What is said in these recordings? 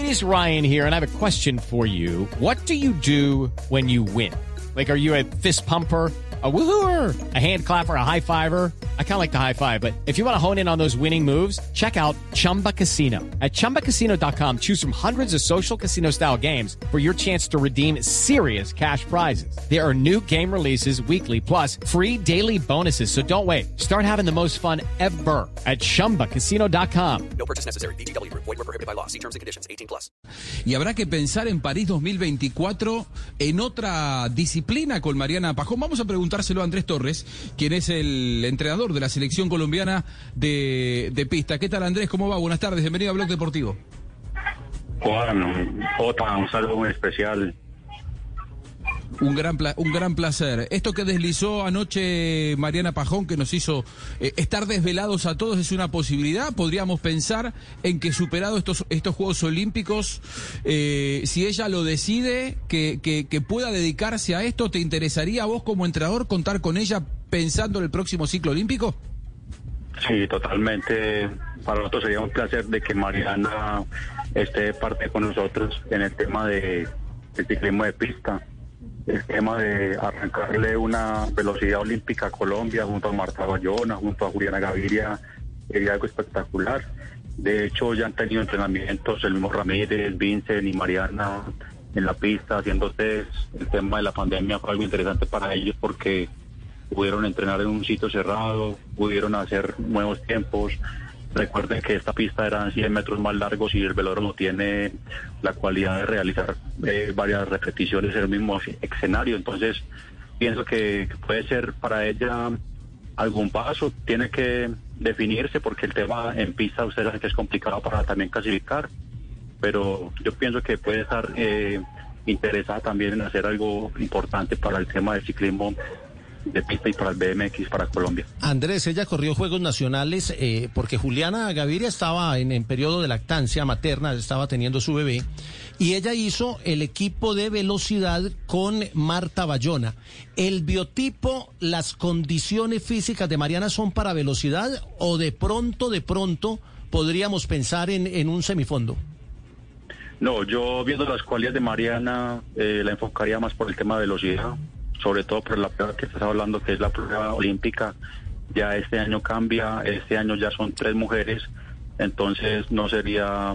It is Ryan here, and I have a question for you. What do you do when you win? Like, are you a fist pumper, a woohooer, a hand clapper, a high fiver? I kind of like the high five, but if you want to hone in on those winning moves, check out Chumba Casino. At ChumbaCasino.com, choose from hundreds of social casino-style games for your chance to redeem serious cash prizes. There are new game releases weekly, plus free daily bonuses. So don't wait. Start having the most fun ever at ChumbaCasino.com. No purchase necessary. VGW Group. Void where prohibited by law. See terms and conditions. 18+. Y habrá que pensar en París 2024 en otra disciplina con Mariana Pajón. Vamos a preguntárselo a Andrés Torres, quien es el entrenador de la selección colombiana de pista. ¿Qué tal, Andrés? ¿Cómo va? Buenas tardes. Bienvenido a Blog Deportivo. Juan, Jota, un saludo muy especial. Un gran placer. Esto que deslizó anoche Mariana Pajón, que nos hizo estar desvelados a todos, ¿es una posibilidad? ¿Podríamos pensar en que superado estos Juegos Olímpicos, si ella lo decide, que pueda dedicarse a esto? ¿Te interesaría a vos como entrenador contar con ella pensando en el próximo ciclo olímpico? Sí, totalmente. Para nosotros sería un placer de que Mariana esté parte con nosotros en el tema del ciclismo de pista. El tema de arrancarle una velocidad olímpica a Colombia junto a Marta Bayona, junto a Juliana Gaviria, sería algo espectacular. De hecho, ya han tenido entrenamientos el mismo Ramírez, Vincent y Mariana en la pista haciendo test. El tema de la pandemia fue algo interesante para ellos porque pudieron entrenar en un sitio cerrado, pudieron hacer nuevos tiempos. Recuerden que esta pista eran 100 metros más largos y el velódromo tiene la cualidad de realizar varias repeticiones en el mismo escenario. Entonces, pienso que puede ser para ella algún paso. Tiene que definirse porque el tema en pista, ustedes saben que es complicado para también clasificar. Pero yo pienso que puede estar interesada también en hacer algo importante para el tema del ciclismo de pista y para el BMX para Colombia. Andrés, ella corrió Juegos Nacionales porque Juliana Gaviria estaba en periodo de lactancia materna, estaba teniendo su bebé, y ella hizo el equipo de velocidad con Marta Bayona. ¿El biotipo, las condiciones físicas de Mariana son para velocidad o de pronto podríamos pensar en un semifondo? No, yo viendo las cualidades de Mariana la enfocaría más por el tema de velocidad, sobre todo por la prueba que estás hablando, que es la prueba olímpica. Ya este año cambia, este año ya son 3 mujeres, entonces no sería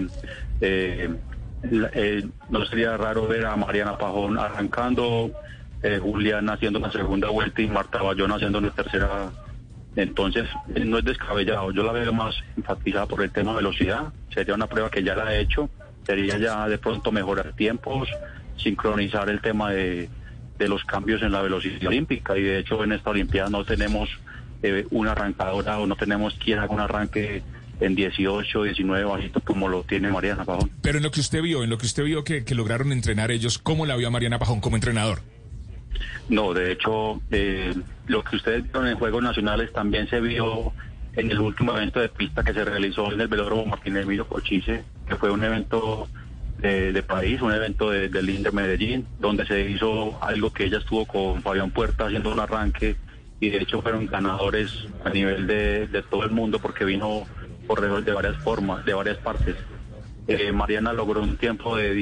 raro ver a Mariana Pajón arrancando, Juliana haciendo una segunda vuelta y Marta Bayona haciendo una tercera. Entonces no es descabellado, yo la veo más enfatizada por el tema de velocidad. Sería una prueba que ya la he hecho, sería ya de pronto mejorar tiempos, sincronizar el tema de los cambios en la velocidad olímpica, y de hecho en esta Olimpiada no tenemos una arrancadora o no tenemos quien haga un arranque en 18, 19 bajito como lo tiene Mariana Pajón. Pero en lo que usted vio que lograron entrenar ellos, ¿cómo la vio a Mariana Pajón como entrenador? No, de hecho lo que ustedes vieron en Juegos Nacionales también se vio en el último evento de pista que se realizó en el velódromo Martín Emilio Cochise, que fue un evento de país, un evento del INDER Medellín, donde se hizo algo que ella estuvo con Fabián Puerta haciendo un arranque, y de hecho fueron ganadores a nivel de todo el mundo porque vino corredores de varias formas, de varias partes. Mariana logró un tiempo de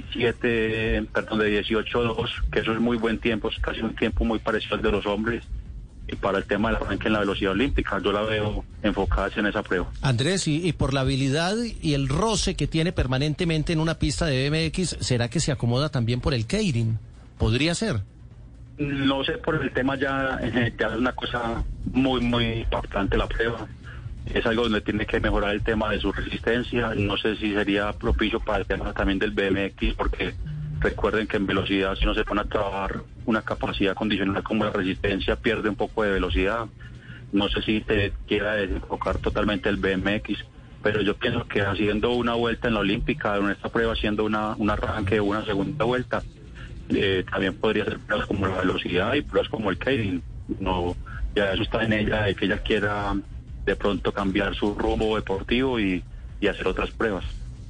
18.2, que eso es muy buen tiempo, es casi un tiempo muy parecido al de los hombres. Y para el tema del arranque en la velocidad olímpica, yo la veo enfocada en esa prueba. Andrés, y por la habilidad y el roce que tiene permanentemente en una pista de BMX, ¿será que se acomoda también por el Keirin? ¿Podría ser? No sé, por el tema ya es una cosa muy importante la prueba. Es algo donde tiene que mejorar el tema de su resistencia. No sé si sería propicio para el tema también del BMX, porque recuerden que en velocidad, si no se pone a trabajar una capacidad condicional como la resistencia, pierde un poco de velocidad. No sé si te quiera desenfocar totalmente el BMX, pero yo pienso que haciendo una vuelta en la olímpica, en esta prueba haciendo un arranque o una segunda vuelta, también podría ser pruebas como la velocidad y pruebas como el Keirin. No, ya eso está en ella, de que ella quiera de pronto cambiar su rumbo deportivo y hacer otras pruebas.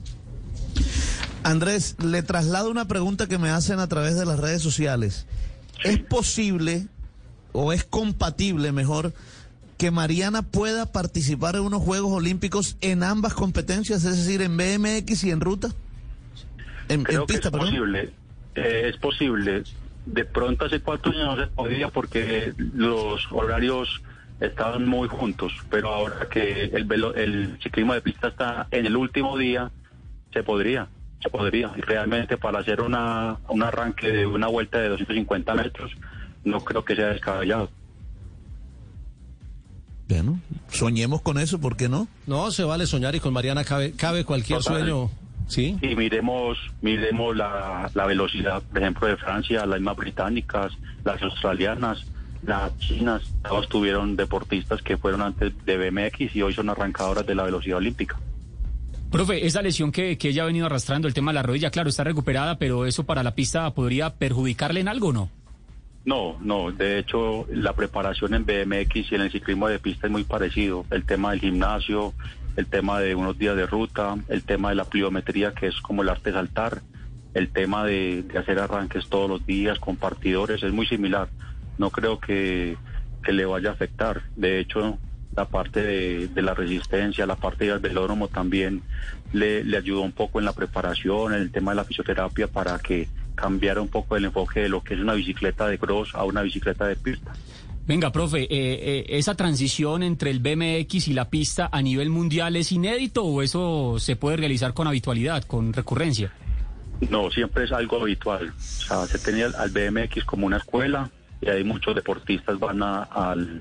Andrés, le traslado una pregunta que me hacen a través de las redes sociales. ¿Es posible o es compatible, mejor, que Mariana pueda participar en unos Juegos Olímpicos en ambas competencias, es decir, en BMX y en ruta? En Creo pista, que es posible. De pronto hace 4 años no se podía porque los horarios estaban muy juntos, pero ahora que el ciclismo de pista está en el último día, se podría. Y realmente para hacer un arranque de una vuelta de 250 metros, no creo que sea descabellado. Bueno, soñemos con eso, ¿por qué no? No, se vale soñar y con Mariana cabe cualquier Total. sueño. Sí. Y miremos la velocidad, por ejemplo, de Francia, las más británicas, las australianas, las chinas, todos tuvieron deportistas que fueron antes de BMX y hoy son arrancadoras de la velocidad olímpica. Profe, esa lesión que ella ha venido arrastrando, el tema de la rodilla, claro, está recuperada, pero eso para la pista podría perjudicarle en algo, ¿no? No, de hecho la preparación en BMX y en el ciclismo de pista es muy parecido. El tema del gimnasio, el tema de unos días de ruta, el tema de la pliometría, que es como el arte de saltar, el tema de hacer arranques todos los días con partidores, es muy similar. No creo que le vaya a afectar. De hecho, la parte de la resistencia, la parte del velódromo también le ayudó un poco en la preparación, en el tema de la fisioterapia, para que cambiara un poco el enfoque de lo que es una bicicleta de cross a una bicicleta de pista. Venga, profe, ¿esa transición entre el BMX y la pista a nivel mundial es inédito o eso se puede realizar con habitualidad, con recurrencia? No, siempre es algo habitual. O sea, se tenía al BMX como una escuela y ahí muchos deportistas van al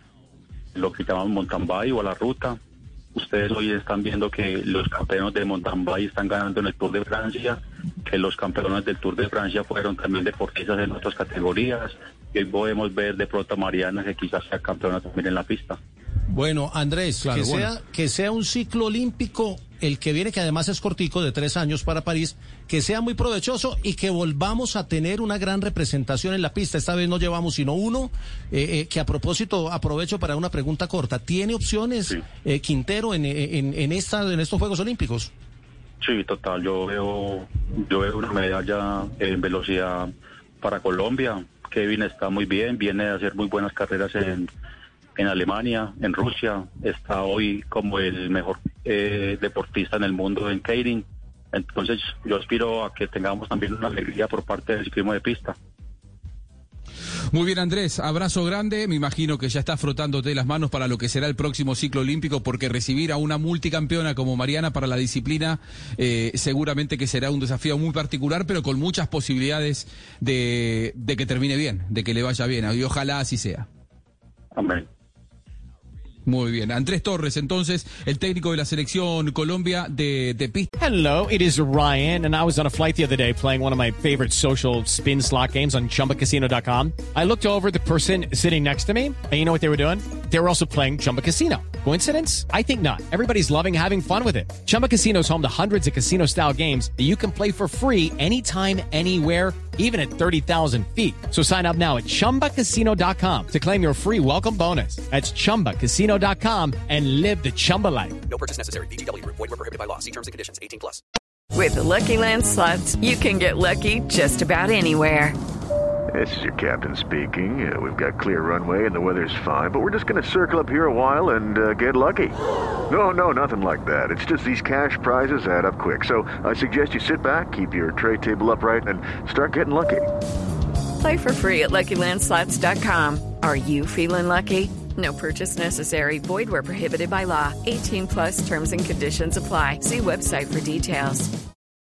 lo que llamamos mountain bike o a la ruta. Ustedes hoy están viendo que los campeones de mountain bike están ganando en el Tour de Francia, que los campeones del Tour de Francia fueron también deportistas en otras categorías, y hoy podemos ver de pronto a Mariana, que quizás sea campeona también en la pista. Bueno, Andrés, Claro, que sea un ciclo olímpico, el que viene, que además es cortico, de 3 años para París, que sea muy provechoso y que volvamos a tener una gran representación en la pista. Esta vez no llevamos sino uno, que a propósito, aprovecho para una pregunta corta. ¿Tiene opciones, Sí. Quintero, en estos Juegos Olímpicos? Sí, total, yo veo una medalla en velocidad para Colombia. Kevin está muy bien, viene a hacer muy buenas carreras en Alemania, en Rusia, está hoy como el mejor deportista en el mundo en Keirin. Entonces yo aspiro a que tengamos también una alegría por parte del ciclismo de pista. Muy bien, Andrés, abrazo grande. Me imagino que ya estás frotándote las manos para lo que será el próximo ciclo olímpico, porque recibir a una multicampeona como Mariana para la disciplina seguramente que será un desafío muy particular, pero con muchas posibilidades de que termine bien, de que le vaya bien, y ojalá así sea. Amén. Muy bien. Andrés Torres, entonces, el técnico de la selección Colombia de pista. Hello, it is Ryan, and I was on a flight the other day playing one of my favorite social spin slot games on ChumbaCasino.com. I looked over at the person sitting next to me, and you know what they were doing? They were also playing Chumba Casino. Coincidence? I think not. Everybody's loving having fun with it. Chumba Casino is home to hundreds of casino-style games that you can play for free anytime, anywhere, even at 30,000 feet. So sign up now at ChumbaCasino.com to claim your free welcome bonus. That's ChumbaCasino.com and live the Chumba life. No purchase necessary. VGW Group. Void where prohibited by law. See terms and conditions. 18+. With the Lucky Land Slots, you can get lucky just about anywhere. This is your captain speaking. We've got clear runway and the weather's fine, but we're just going to circle up here a while and get lucky. No, nothing like that. It's just these cash prizes add up quick. So I suggest you sit back, keep your tray table upright, and start getting lucky. Play for free at LuckyLandSlots.com. Are you feeling lucky? No purchase necessary. Void where prohibited by law. 18+ terms and conditions apply. See website for details.